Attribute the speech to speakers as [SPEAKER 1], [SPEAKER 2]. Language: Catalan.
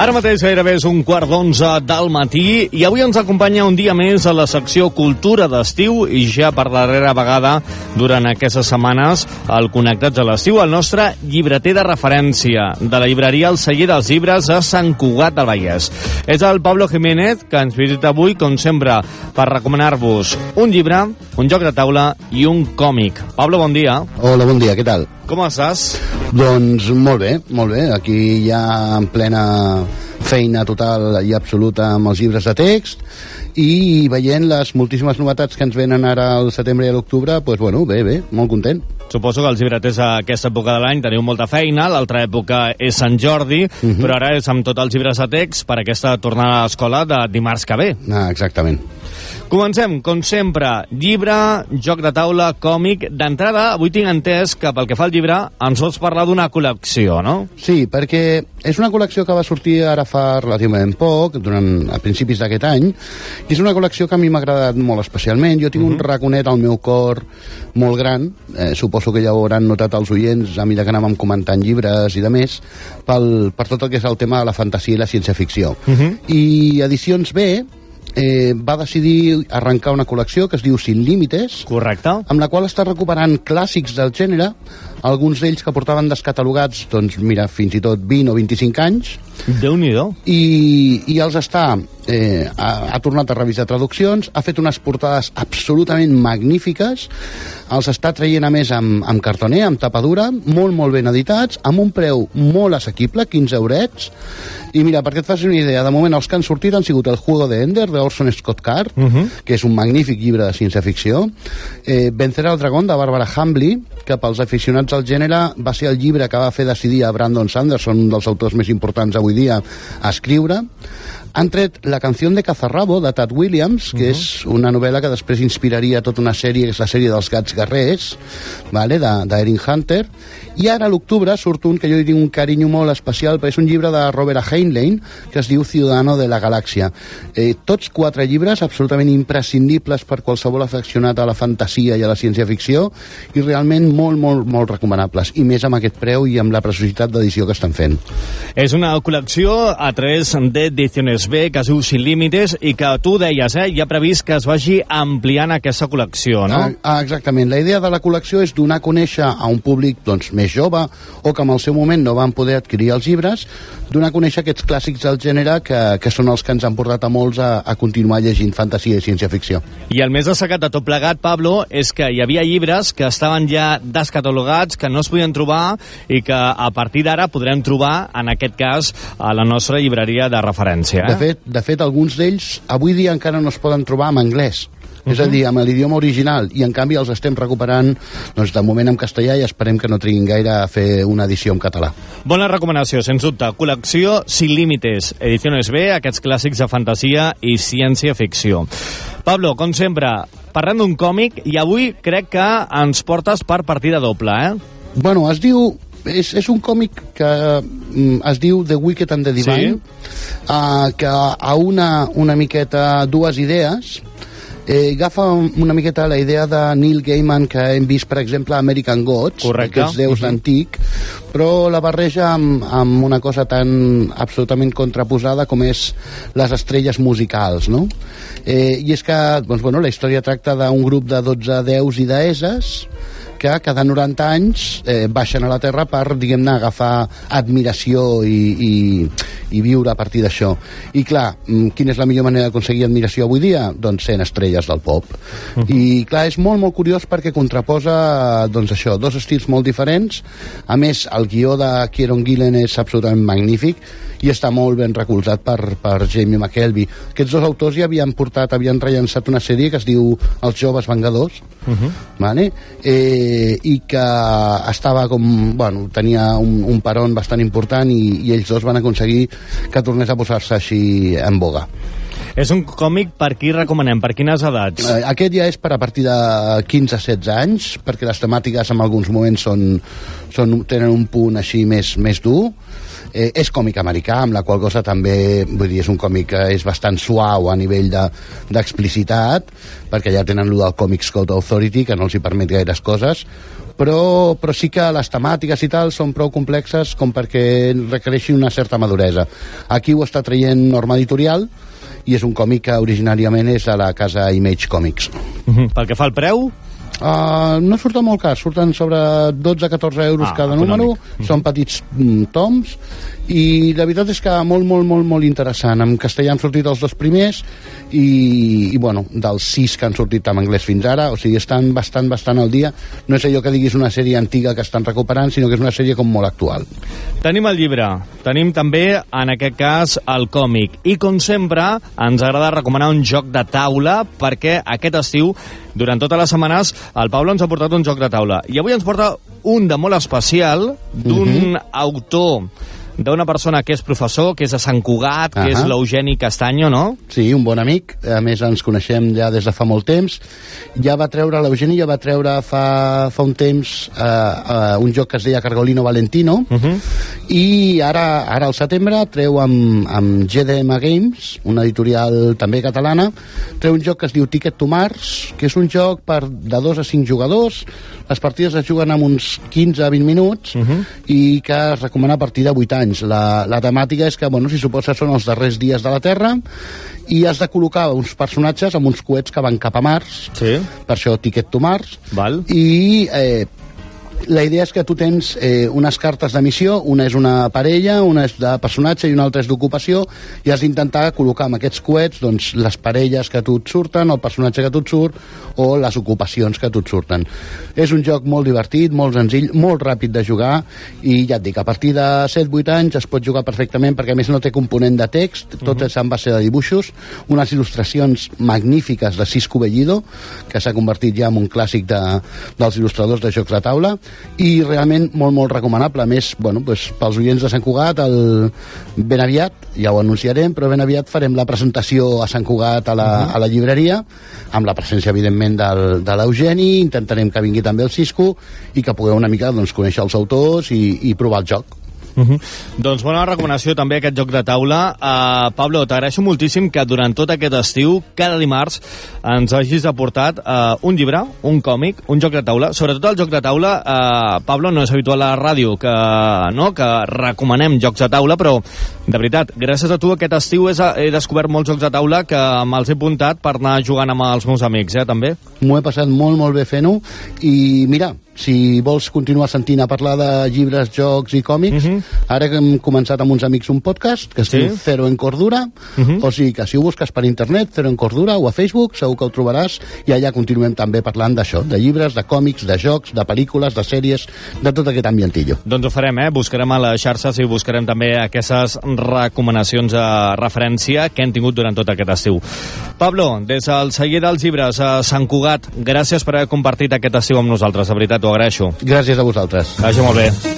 [SPEAKER 1] Ara mateix gairebé és 11:15 del matí i avui ens acompanya un dia més a la secció Cultura d'Estiu i ja per darrera vegada durant aquestes setmanes al Connectats a l'Estiu el nostre llibreter de referència de la llibreria El Celler dels Llibres a Sant Cugat del Vallès. És el Pablo Jiménez que ens visita avui, com sempre, per recomanar-vos un llibre, un joc de taula i un còmic. Pablo, bon dia.
[SPEAKER 2] Hola, bon dia, què tal?
[SPEAKER 1] Com estàs?
[SPEAKER 2] Doncs molt bé. Aquí ja en plena feina total i absoluta amb els llibres de text i veient les moltíssimes novetats que ens venen ara al setembre i a l'octubre, doncs bueno, bé, molt content.
[SPEAKER 1] Suposo que els llibreters a aquesta època de l'any teniu molta feina, l'altra època és Sant Jordi, però ara és amb tots els llibres de text per aquesta tornada a l'escola de dimarts que ve.
[SPEAKER 2] Exactament.
[SPEAKER 1] Comencem, com sempre, llibre, joc de taula, còmic. D'entrada, avui tinc entès que pel que fa al llibre ens vols parlar d'una col·lecció, no?
[SPEAKER 2] Sí, perquè és una col·lecció que va sortir ara fa relativament poc, a principis d'aquest any, i és una col·lecció que a mi m'ha agradat molt especialment. Jo tinc un raconet al meu cor molt gran, suposo que ja ho hauran notat els oients a mesura que anàvem comentant llibres i de més, per tot el que és el tema de la fantasia i la ciència-ficció. I Edicions B va decidir arrencar una col·lecció que es diu Sin Límites.
[SPEAKER 1] Correcte.
[SPEAKER 2] Amb la qual està recuperant clàssics del gènere, alguns d'ells que portaven descatalogats, doncs mira, fins i tot 20 o 25 anys.
[SPEAKER 1] Déu-n'hi-do.
[SPEAKER 2] I els està... ha tornat a revisar traduccions, ha fet unes portades absolutament magnífiques, els està traient a més amb cartoner, amb tapadura, molt ben editats, amb un preu molt assequible, 15 eurets. I mira, perquè et facis una idea, de moment els que han sortit han sigut El Juego de Ender, d'Orson Scott Card, que és un magnífic llibre de ciència-ficció, Vencer al dragón, de Barbara Hambly, que pels aficionats al gènere va ser el llibre que va fer decidir a Brandon Sanderson, un dels autors més importants avui dia, a escriure. Han tret La canción de Cazarrabo, de Tad Williams, que és una novel·la que després inspiraria tota una sèrie, que és la sèrie dels gats guerrers, d'Erin Hunter. I ara a l'octubre surt un que jo hi tinc un carinyo molt especial, perquè és un llibre de Robert A. Heinlein, que es diu Ciudadano de la Galàxia. Tots 4 llibres absolutament imprescindibles per qualsevol afeccionat a la fantasia i a la ciència-ficció, i realment molt recomanables, i més amb aquest preu i amb la preciositat d'edició que estan fent.
[SPEAKER 1] És una col·lecció a través d'Edicions B, que es diu Sin Límites, i que tu deies, hi ha previst que es vagi ampliant aquesta col·lecció, no?
[SPEAKER 2] Exactament. La idea de la col·lecció és donar a conèixer a un públic més jove, o que en el seu moment no van poder adquirir els llibres, donar a conèixer aquests clàssics del gènere que són els que ens han portat a molts a continuar llegint fantasia i ciència-ficció.
[SPEAKER 1] I el més destacat de tot plegat, Pablo, és que hi havia llibres que estaven ja descatalogats, que no es podien trobar i que a partir d'ara podrem trobar, en aquest cas, a la nostra llibreria de referència.
[SPEAKER 2] De fet, alguns d'ells avui dia encara no es poden trobar en anglès. És a dir, amb l'idioma original, i en canvi els estem recuperant de moment en castellà, i esperem que no triguin gaire a fer una edició en català.
[SPEAKER 1] Bona recomanació, sens dubte. Col·lecció Sin Límites, Edicions B, aquests clàssics de fantasia i ciència-ficció. Pablo, com sempre, parlant d'un còmic, i avui crec que ens portes per partida doble,
[SPEAKER 2] Bueno, es diu... És un còmic que es diu The Wicked and the Divine, que aúna una miqueta dues idees. Agafa una miqueta la idea de Neil Gaiman que hem vist, per exemple, a American Gods, aquests déus d'antic, però la barreja amb una cosa tan absolutament contraposada com és les estrelles musicals, no? I és que, la història tracta d'un grup de 12 déus i deesses que cada 90 anys baixen a la Terra per, diguem-ne, agafar admiració i viure a partir d'això. I clar, quina és la millor manera d'aconseguir admiració avui dia? Doncs sent estrelles del pop. I clar, és molt curiós perquè contraposa, doncs això, dos estils molt diferents. A més, el guió de Kieron Gillen és absolutament magnífic i està molt ben recolzat per Jamie McKelvey. Aquests dos autors ja havien rellançat una sèrie que es diu Els joves vengadors, vale? I que estava tenia un peron bastant important i ells dos van aconseguir que tornés a posar-se així en boga.
[SPEAKER 1] És un còmic per qui recomanem? Per quines edats?
[SPEAKER 2] Aquest ja és per a partir de 15-16 anys, perquè les temàtiques en alguns moments tenen un punt així més dur. És còmic americà, amb la qual cosa també, vull dir, és un còmic que és bastant suau a nivell d'explicitat, perquè ja tenen allò del Comics Code Authority, que no els hi permet gaires coses, però sí que les temàtiques i tal són prou complexes com perquè requereixi una certa maduresa. Aquí ho està traient Norma Editorial i és un còmic que originàriament és de la casa Image Comics.
[SPEAKER 1] Pel que fa al preu?
[SPEAKER 2] No surten molt cars, surten sobre 12-14 euros cada número, són petits toms, i la veritat és que molt interessant. En castellà han sortit els 2 primers i bueno, dels 6 que han sortit en anglès fins ara, o sigui, estan bastant al dia. No és allò que diguis una sèrie antiga que estan recuperant, sinó que és una sèrie com molt actual.
[SPEAKER 1] Tenim el llibre, tenim també, en aquest cas, el còmic, i com sempre ens agrada recomanar un joc de taula, perquè aquest estiu, durant totes les setmanes, el Pablo ens ha portat un joc de taula, i avui ens porta un de molt especial, d'un autor, d'una persona que és professor, que és a Sant Cugat, que és l'Eugeni Castaño, no?
[SPEAKER 2] Sí, un bon amic, a més ens coneixem ja des de fa molt temps. L'Eugeni ja va treure fa un temps un joc que es deia Cargolino Valentino, i ara al setembre treu amb GDM Games, una editorial també catalana, treu un joc que es diu Ticket to Mars, que és un joc de 2 a 5 jugadors. Les partides es juguen amb uns 15 a 20 minuts i que es recomana a partir de 8 anys. La temàtica és que, bueno, si suposa són els darrers dies de la Terra i has de col·locar uns personatges amb uns coets que van cap a Mars, per això Ticket to Mars. I la idea és que tu tens unes cartes de missió, una és una parella, una és de personatge i una altra és d'ocupació, i has d'intentar col·locar amb aquests coets doncs, les parelles que a tu et surten, el personatge que a tu et surt, o les ocupacions que a tu et surten. És un joc molt divertit, molt senzill, molt ràpid de jugar, i ja et dic, a partir de 7-8 anys es pot jugar perfectament, perquè a més no té component de text, tot és en base de dibuixos, unes il·lustracions magnífiques de Cisco Bellido, que s'ha convertit ja en un clàssic dels il·lustradors de jocs de taula, i realment molt recomanable. A més, bueno, doncs, pels oients de Sant Cugat, ben aviat, ja ho anunciarem, però ben aviat farem la presentació a Sant Cugat a la llibreria, amb la presència evidentment de l'Eugeni. Intentarem que vingui també el Cisco i que pugueu una mica doncs, conèixer els autors i provar el joc.
[SPEAKER 1] Doncs bona recomanació també aquest joc de taula. Pablo, t'agraeixo moltíssim que durant tot aquest estiu, cada dimarts, ens hagis aportat un llibre, un còmic, un joc de taula. Sobretot el joc de taula, Pablo, no és habitual a la ràdio que recomanem jocs de taula, però de veritat, gràcies a tu aquest estiu he descobert molts jocs de taula que me'ls he apuntat per anar jugant amb els meus amics, també.
[SPEAKER 2] M'ho he passat molt bé fent-ho, i mira, si vols continuar sentint a parlar de llibres, jocs i còmics, ara que hem començat amb uns amics un podcast que es diu Cero en Cordura, o sigui que si ho busques per internet, Cero en Cordura, o a Facebook, segur que ho trobaràs, i allà continuem també parlant d'això, de llibres, de còmics, de jocs, de pel·lícules, de sèries, de tot aquest ambientillo.
[SPEAKER 1] Doncs ho farem, buscarem a les xarxes i buscarem també aquestes recomanacions de referència que hem tingut durant tot aquest estiu. Pablo, des del celler dels llibres a Sant Cugat, gràcies per haver compartit aquest estiu amb nosaltres, de veritat, t'ho agraeixo.
[SPEAKER 2] Gràcies a vosaltres.
[SPEAKER 1] Vagi molt bé.